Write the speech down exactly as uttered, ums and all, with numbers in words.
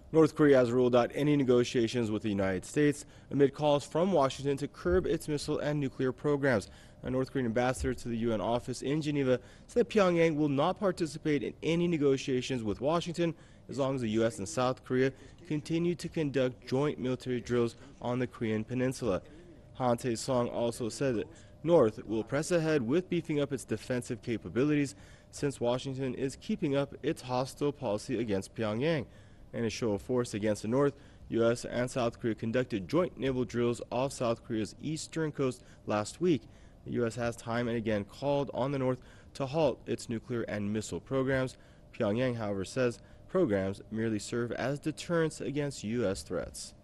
North Korea has ruled out any negotiations with the United States amid calls from Washington to curb its missile and nuclear programs. A North Korean ambassador to the U N office in Geneva said Pyongyang will not participate in any negotiations with Washington as long as the U S and South Korea continue to conduct joint military drills on the Korean peninsula. Han Tae-song also said that North will press ahead with beefing up its defensive capabilities since Washington is keeping up its hostile policy against Pyongyang. In a show of force against the North, U S and South Korea conducted joint naval drills off South Korea's eastern coast last week. The U S has time and again called on the North to halt its nuclear and missile programs. Pyongyang, however, says programs merely serve as deterrents against U S threats.